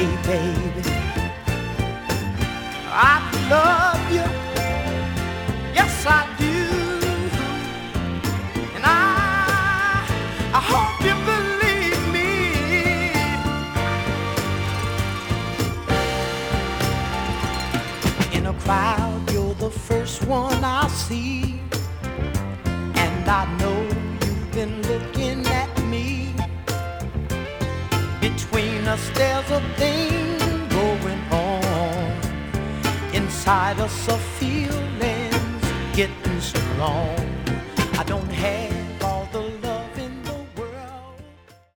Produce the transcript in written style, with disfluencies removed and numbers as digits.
Hey, baby, I love you. Yes, I do. And I hope you believe me. In a crowd, you're the first one I see. And I know you've been looking at me. Between us there's a thing going on. Inside us a feeling's getting strong.